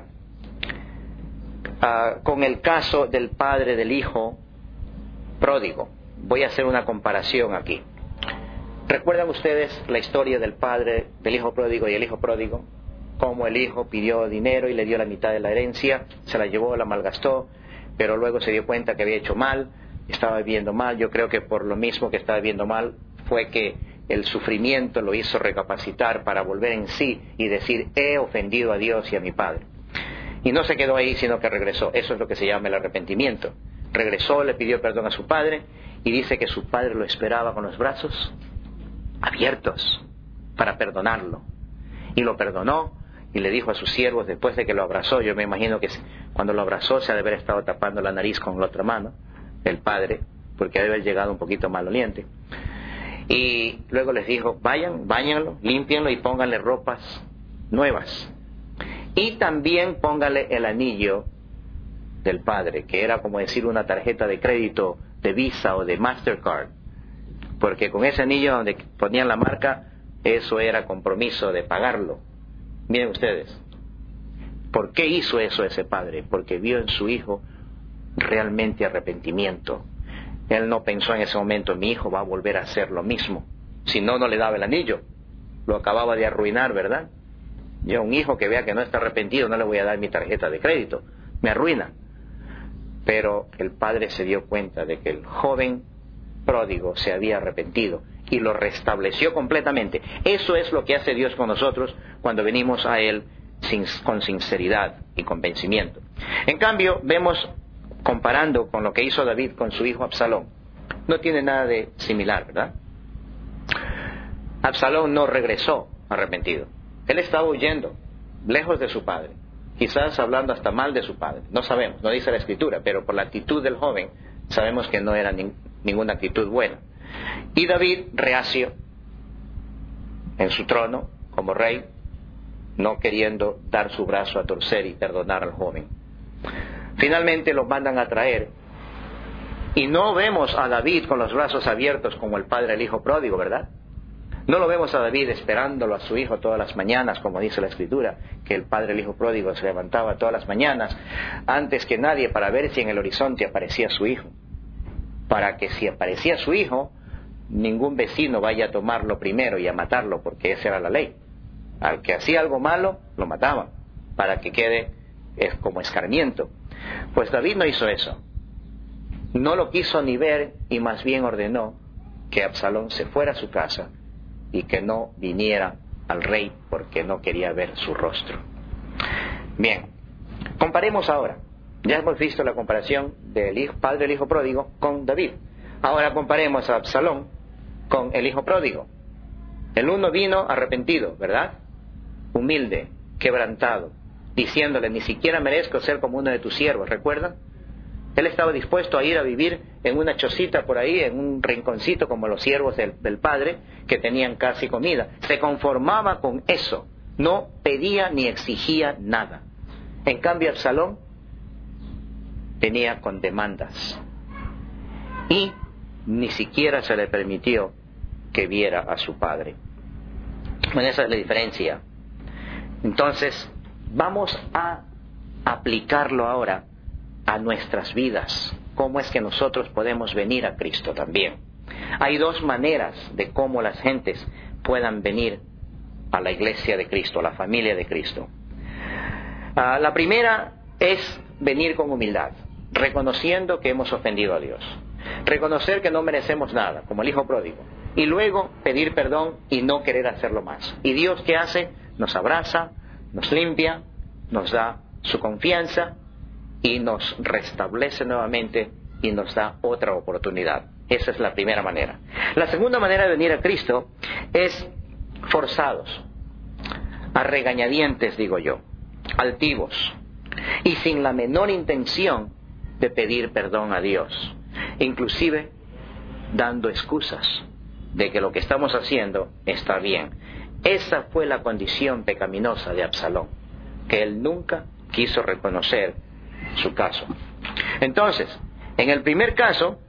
con el caso del padre del hijo pródigo. Voy a hacer una comparación aquí. ¿Recuerdan ustedes la historia del padre del hijo pródigo y el hijo pródigo? Cómo el hijo pidió dinero y le dio la mitad de la herencia, se la llevó, la malgastó, pero luego se dio cuenta que había hecho mal, estaba viviendo mal. Yo creo que por lo mismo que estaba viviendo mal fue que el sufrimiento lo hizo recapacitar para volver en sí y decir, he ofendido a Dios y a mi padre. Y no se quedó ahí, sino que regresó. Eso es lo que se llama el arrepentimiento. Regresó, le pidió perdón a su padre y dice que su padre lo esperaba con los brazos abiertos para perdonarlo. Y lo perdonó y le dijo a sus siervos, después de que lo abrazó, yo me imagino que cuando lo abrazó se ha de haber estado tapando la nariz con la otra mano, el padre, porque ha de haber llegado un poquito maloliente. Y luego les dijo, vayan, báñenlo, límpienlo y pónganle ropas nuevas. Y también póngale el anillo del padre, que era como decir una tarjeta de crédito de Visa o de Mastercard. Porque con ese anillo donde ponían la marca, eso era compromiso de pagarlo. Miren ustedes, ¿por qué hizo eso ese padre? Porque vio en su hijo realmente arrepentimiento. Él no pensó en ese momento, mi hijo va a volver a hacer lo mismo. Si no, no le daba el anillo. Lo acababa de arruinar, ¿verdad? Yo a un hijo que vea que no está arrepentido no le voy a dar mi tarjeta de crédito. Me arruina. Pero el padre se dio cuenta de que el joven pródigo se había arrepentido y lo restableció completamente. Eso es lo que hace Dios con nosotros cuando venimos a Él con sinceridad y convencimiento. En cambio, vemos, comparando con lo que hizo David con su hijo Absalón, no tiene nada de similar, ¿verdad? Absalón no regresó arrepentido. Él estaba huyendo, lejos de su padre, quizás hablando hasta mal de su padre. No sabemos, no dice la Escritura, pero por la actitud del joven sabemos que no era ninguna actitud buena. Y David, reacio en su trono como rey, no queriendo dar su brazo a torcer y perdonar al joven. Finalmente lo mandan a traer y no vemos a David con los brazos abiertos como el padre del hijo pródigo, ¿verdad? No lo vemos a David esperándolo a su hijo todas las mañanas, como dice la Escritura, que el padre del hijo pródigo se levantaba todas las mañanas antes que nadie para ver si en el horizonte aparecía su hijo, para que si aparecía su hijo ningún vecino vaya a tomarlo primero y a matarlo, porque esa era la ley. Al que hacía algo malo lo mataban para que quede como escarmiento. Pues David no hizo eso, no lo quiso ni ver, y más bien ordenó que Absalón se fuera a su casa y que no viniera al rey porque no quería ver su rostro. Bien, comparemos ahora. Ya hemos visto la comparación del padre del hijo pródigo con David. Ahora comparemos a Absalón con el hijo pródigo. El uno vino arrepentido, ¿verdad? Humilde, quebrantado, diciéndole, ni siquiera merezco ser como uno de tus siervos, ¿recuerdan? Él estaba dispuesto a ir a vivir en una chocita por ahí, en un rinconcito como los siervos del padre, que tenían casi comida. Se conformaba con eso, no pedía ni exigía nada. En cambio, Absalón venía con demandas y ni siquiera se le permitió que viera a su padre. Bueno, esa es la diferencia. Entonces, vamos a aplicarlo ahora a nuestras vidas. ¿Cómo es que nosotros podemos venir a Cristo también? Hay dos maneras de cómo las gentes puedan venir a la iglesia de Cristo, a la familia de Cristo. La primera es venir con humildad, reconociendo que hemos ofendido a Dios. Reconocer que no merecemos nada, como el hijo pródigo. Y luego pedir perdón y no querer hacerlo más. ¿Y Dios qué hace? Nos abraza, nos limpia, nos da su confianza y nos restablece nuevamente y nos da otra oportunidad. Esa es la primera manera. La segunda manera de venir a Cristo es forzados, a regañadientes, digo yo, altivos y sin la menor intención de pedir perdón a Dios, inclusive dando excusas de que lo que estamos haciendo está bien. Esa fue la condición pecaminosa de Absalón, que él nunca quiso reconocer su caso. Entonces, en el primer caso,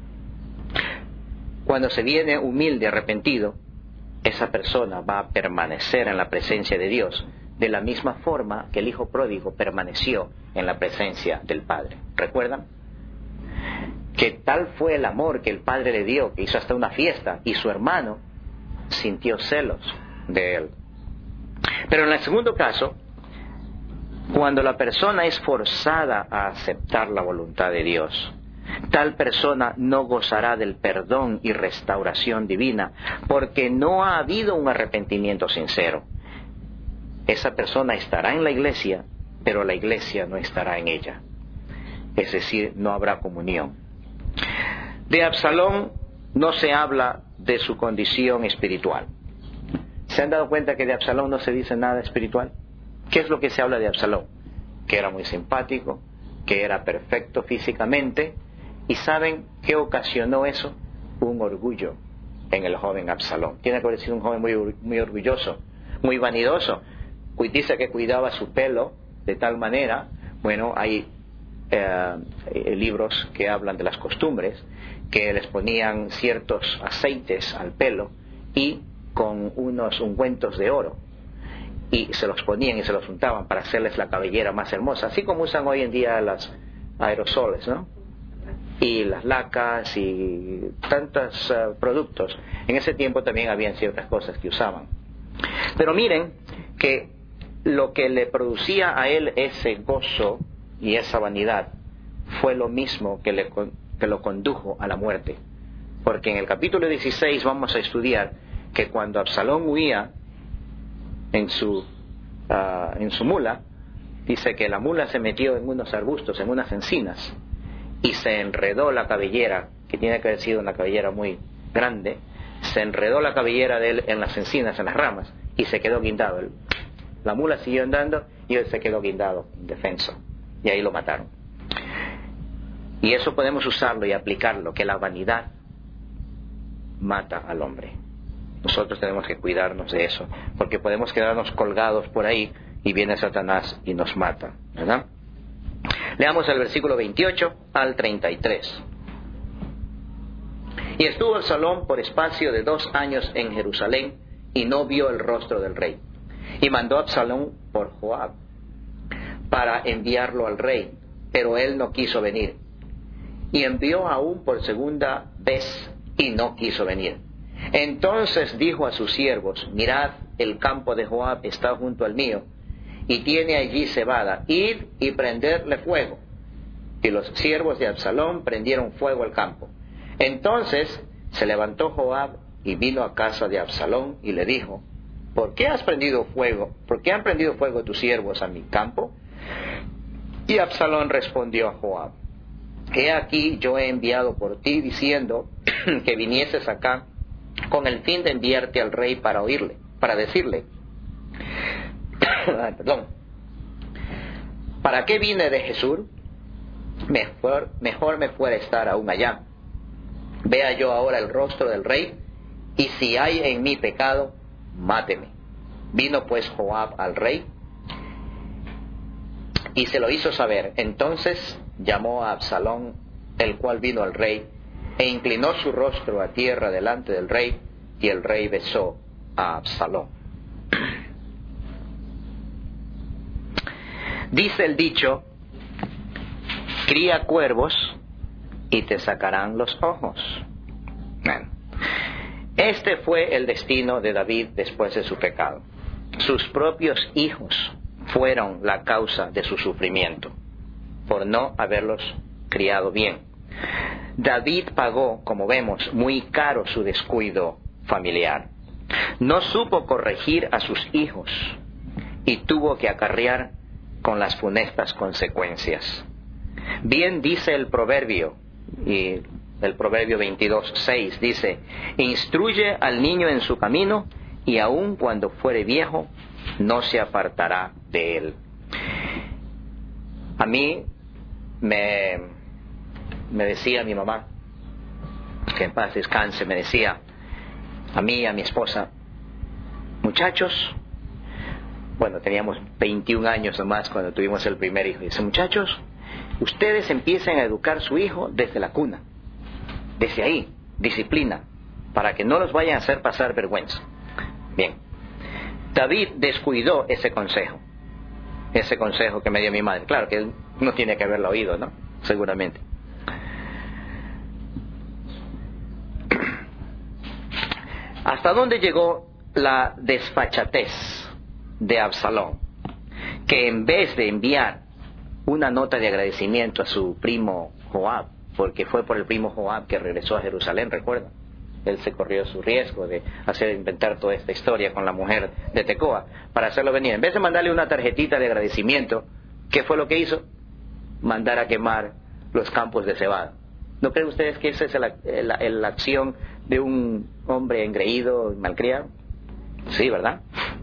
cuando se viene humilde, arrepentido, esa persona va a permanecer en la presencia de Dios de la misma forma que el hijo pródigo permaneció en la presencia del Padre. ¿Recuerdan? Que tal fue el amor que el Padre le dio, que hizo hasta una fiesta, y su hermano sintió celos de él. Pero en el segundo caso, cuando la persona es forzada a aceptar la voluntad de Dios, tal persona no gozará del perdón y restauración divina, porque no ha habido un arrepentimiento sincero. Esa persona estará en la iglesia, pero la iglesia no estará en ella. Es decir, no habrá comunión. De Absalón no se habla de su condición espiritual. ¿Se han dado cuenta que de Absalón no se dice nada espiritual? ¿Qué es lo que se habla de Absalón? Que era muy simpático, que era perfecto físicamente. ¿Y saben qué ocasionó eso? Un orgullo en el joven Absalón. Tiene que haber sido un joven muy orgulloso, muy vanidoso. Dice que cuidaba su pelo de tal manera, bueno, hay libros que hablan de las costumbres, que les ponían ciertos aceites al pelo y con unos ungüentos de oro, y se los ponían y se los untaban para hacerles la cabellera más hermosa, así como usan hoy en día las aerosoles, ¿no? Y las lacas y tantos productos. En ese tiempo también habían ciertas cosas que usaban. Pero miren que lo que le producía a él ese gozo y esa vanidad fue lo mismo que lo condujo a la muerte. Porque en el capítulo 16 vamos a estudiar que cuando Absalón huía en su mula, dice que la mula se metió en unos arbustos, en unas encinas, y se enredó la cabellera, que tiene que haber sido una cabellera muy grande, se enredó la cabellera de él en las encinas, en las ramas, y se quedó guindado. La mula siguió andando y él se quedó guindado, indefenso, y ahí lo mataron. Y eso podemos usarlo y aplicarlo, que la vanidad mata al hombre. Nosotros tenemos que cuidarnos de eso, porque podemos quedarnos colgados por ahí y viene Satanás y nos mata, ¿verdad? Leamos el versículo 28 al 33. Y estuvo Absalón por espacio de 2 años en Jerusalén, y no vio el rostro del rey. Y mandó Absalón por Joab para enviarlo al rey, pero él no quiso venir. Y envió aún por segunda vez, y no quiso venir. Entonces dijo a sus siervos: mirad, el campo de Joab está junto al mío, y tiene allí cebada, id y prenderle fuego. Y los siervos de Absalón prendieron fuego al campo. Entonces se levantó Joab y vino a casa de Absalón y le dijo: ¿por qué has prendido fuego? ¿Por qué han prendido fuego tus siervos a mi campo? Y Absalón respondió a Joab: he aquí, yo he enviado por ti diciendo que vinieses acá con el fin de enviarte al rey para oírle, para decirle, ¿para qué vine de Jesús? Mejor me fuera estar aún allá. Vea yo ahora el rostro del rey, y si hay en mí pecado, máteme. Vino pues Joab al rey y se lo hizo saber. Entonces llamó a Absalón, el cual vino al rey, e inclinó su rostro a tierra delante del rey, y el rey besó a Absalón. Dice el dicho: cría cuervos y te sacarán los ojos. Bueno, este fue el destino de David después de su pecado. Sus propios hijos fueron la causa de su sufrimiento, por no haberlos criado bien. David pagó, como vemos, muy caro su descuido familiar. No supo corregir a sus hijos y tuvo que acarrear con las funestas consecuencias. Bien dice el proverbio, y el proverbio 22:6 dice: instruye al niño en su camino, y aun cuando fuere viejo no se apartará de él. A mí me decía mi mamá, que en paz descanse, me decía a mí y a mi esposa: muchachos, bueno, teníamos 21 años nomás cuando tuvimos el primer hijo, y dice: muchachos, ustedes empiecen a educar a su hijo desde la cuna, desde ahí, disciplina, para que no los vayan a hacer pasar vergüenza. Bien, David descuidó ese consejo que me dio mi madre. Claro que él no tiene que haberlo oído, ¿no? Seguramente. ¿Hasta dónde llegó la desfachatez de Absalón? Que en vez de enviar una nota de agradecimiento a su primo Joab, porque fue por el primo Joab que regresó a Jerusalén, ¿recuerdan? Él se corrió su riesgo de inventar toda esta historia con la mujer de Tecoa para hacerlo venir. En vez de mandarle una tarjetita de agradecimiento, ¿qué fue lo que hizo? Mandar a quemar los campos de cebada. ¿No creen ustedes que esa es la acción de un hombre engreído y malcriado? Sí, ¿verdad?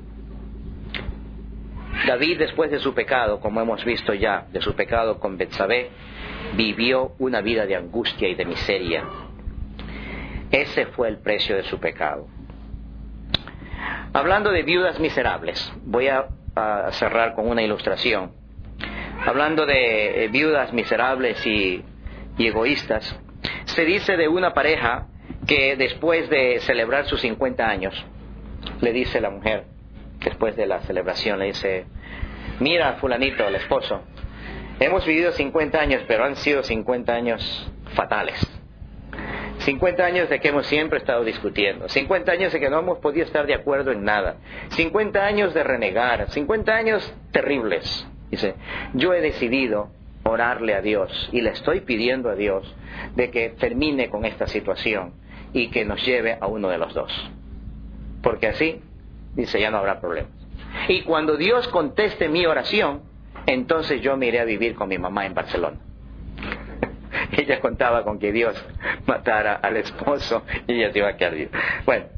David, después de su pecado, como hemos visto ya, de su pecado con Betsabé, vivió una vida de angustia y de miseria. Ese fue el precio de su pecado. Hablando de viudas miserables, voy a cerrar con una ilustración. Hablando de viudas miserables y egoístas, se dice de una pareja que después de celebrar sus 50 años, le dice la mujer, después de la celebración, le dice: mira, fulanito, el esposo, hemos vivido 50 años, pero han sido 50 años fatales. 50 años de que hemos siempre estado discutiendo, 50 años de que no hemos podido estar de acuerdo en nada, 50 años de renegar, 50 años terribles. Dice: yo he decidido orarle a Dios y le estoy pidiendo a Dios de que termine con esta situación y que nos lleve a uno de los dos, porque así, dice, ya no habrá problemas. Y cuando Dios conteste mi oración, entonces yo me iré a vivir con mi mamá en Barcelona. Ella contaba con que Dios matara al esposo y ella se iba a quedar viva. Bueno,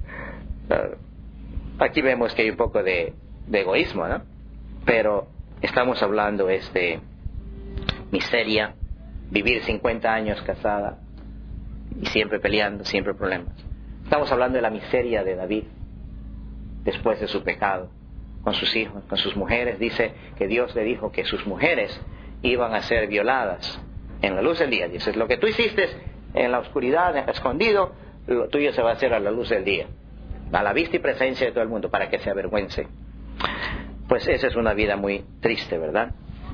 aquí vemos que hay un poco de egoísmo, ¿no? Pero estamos hablando de miseria, vivir 50 años casada y siempre peleando, siempre problemas. Estamos hablando de la miseria de David después de su pecado, con sus hijos, con sus mujeres. Dice que Dios le dijo que sus mujeres iban a ser violadas en la luz del día. Dice: lo que tú hiciste en la oscuridad, escondido, lo tuyo se va a hacer a la luz del día, a la vista y presencia de todo el mundo, para que se avergüence. Pues esa es una vida muy triste, ¿verdad?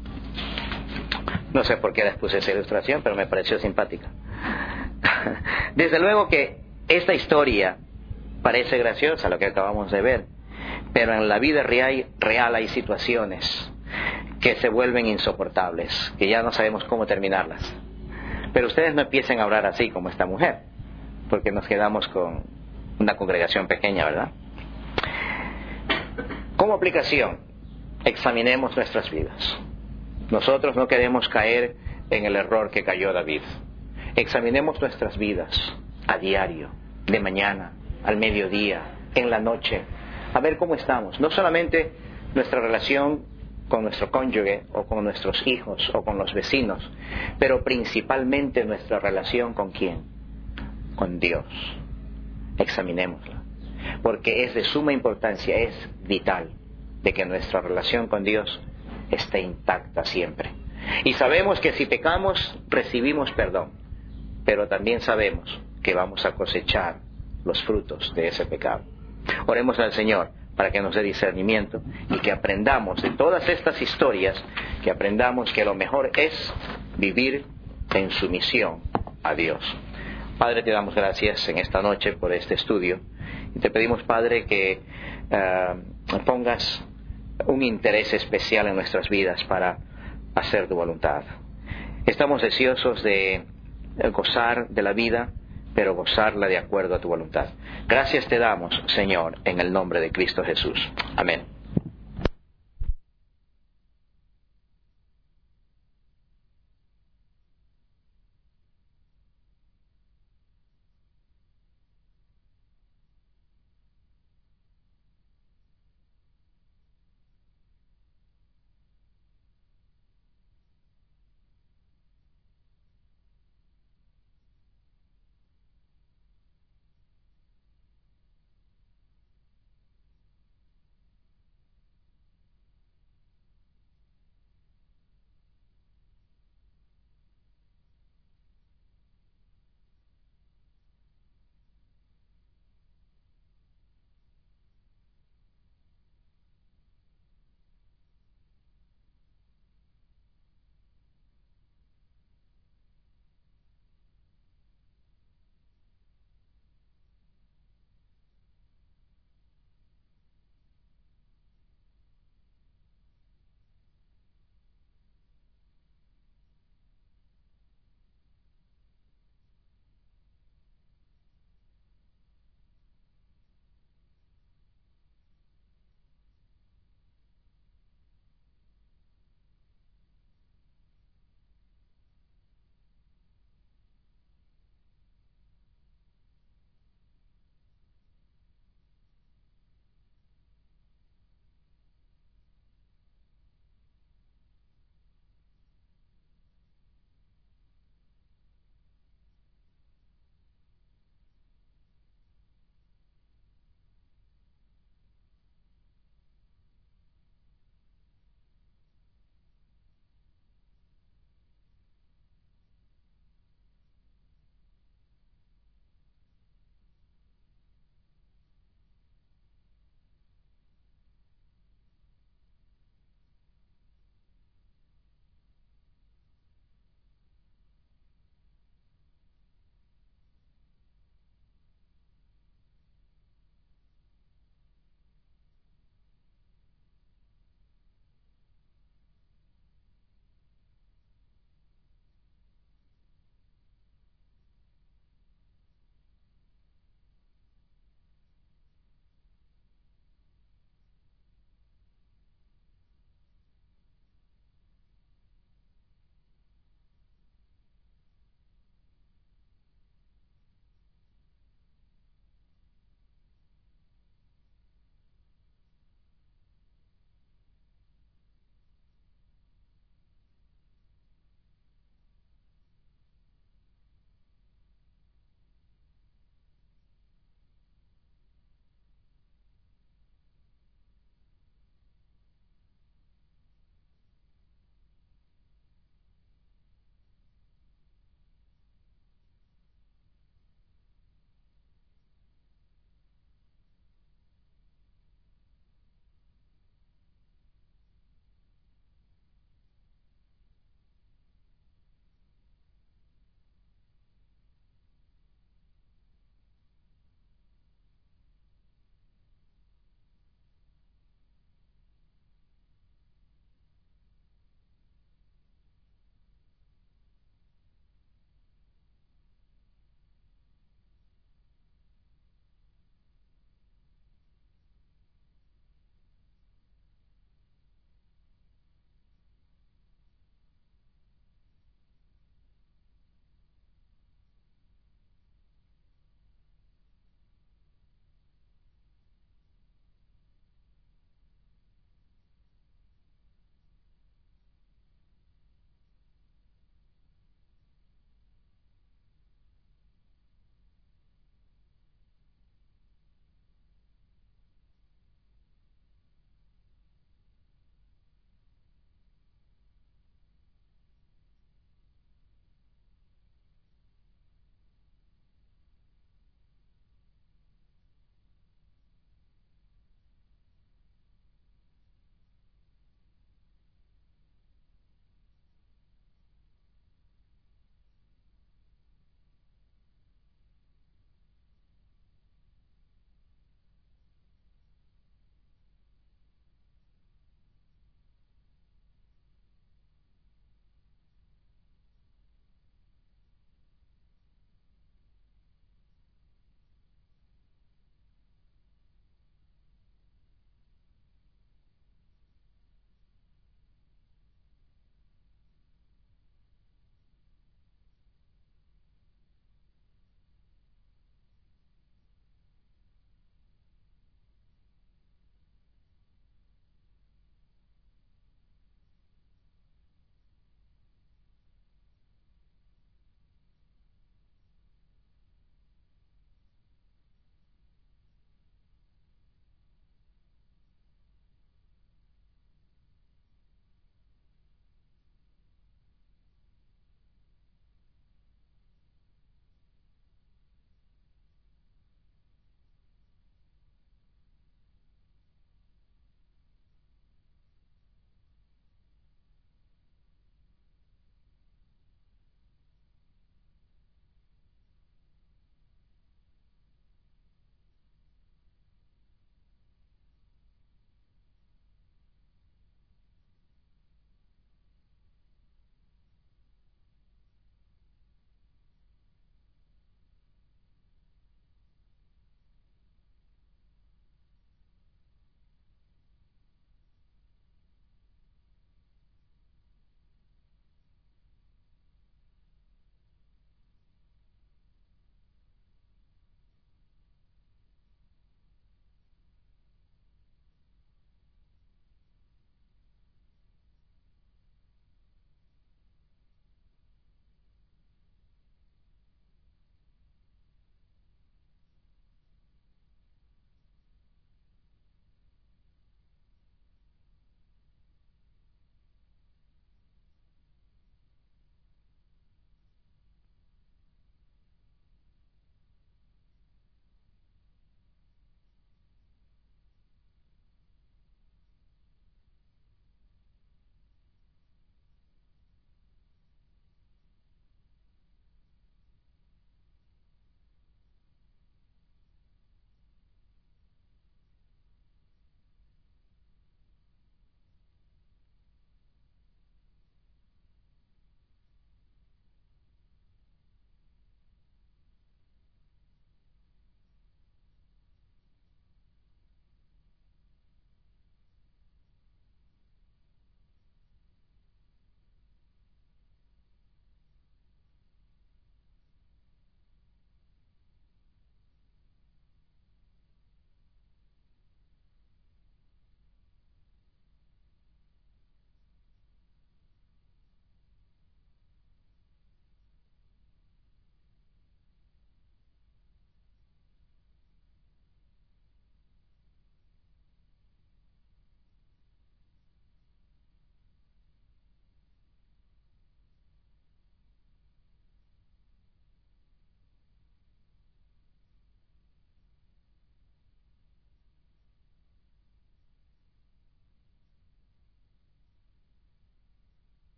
No sé por qué les puse esa ilustración, pero me pareció simpática. Desde luego que esta historia parece graciosa, lo que acabamos de ver, pero en la vida real hay situaciones que se vuelven insoportables, que ya no sabemos cómo terminarlas. Pero ustedes no empiecen a hablar así como esta mujer, porque nos quedamos con una congregación pequeña, ¿verdad? Como aplicación, examinemos nuestras vidas. Nosotros no queremos caer en el error que cayó David. Examinemos nuestras vidas a diario, de mañana, al mediodía, en la noche, a ver cómo estamos. No solamente nuestra relación con nuestro cónyuge o con nuestros hijos o con los vecinos, pero principalmente nuestra relación con ¿quién? Con Dios. Examinémosla, porque es de suma importancia, es vital de que nuestra relación con Dios esté intacta siempre. Y sabemos que si pecamos recibimos perdón, pero también sabemos que vamos a cosechar los frutos de ese pecado. Oremos al Señor para que nos dé discernimiento y que aprendamos de todas estas historias, que aprendamos que lo mejor es vivir en sumisión a Dios. Padre, te damos gracias en esta noche por este estudio y te pedimos, Padre, que pongas un interés especial en nuestras vidas para hacer tu voluntad. Estamos deseosos de gozar de la vida, pero gozarla de acuerdo a tu voluntad. Gracias te damos, Señor, en el nombre de Cristo Jesús. Amén.